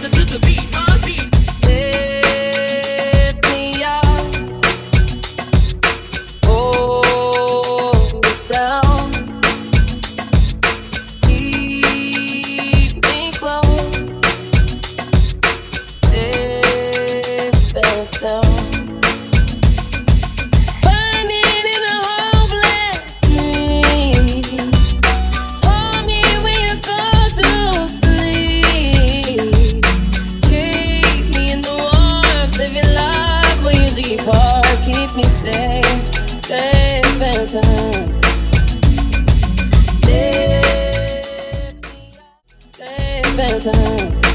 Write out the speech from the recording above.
to the beat, heartbeat. Lift me up, hold it down, keep me close, safe and sound. Burning in a hopeless dream, hold me when you go to sleep. Keep me in the warmth of your love when you depart. Keep me safe, safe and sound. Lift me up, safe and sound.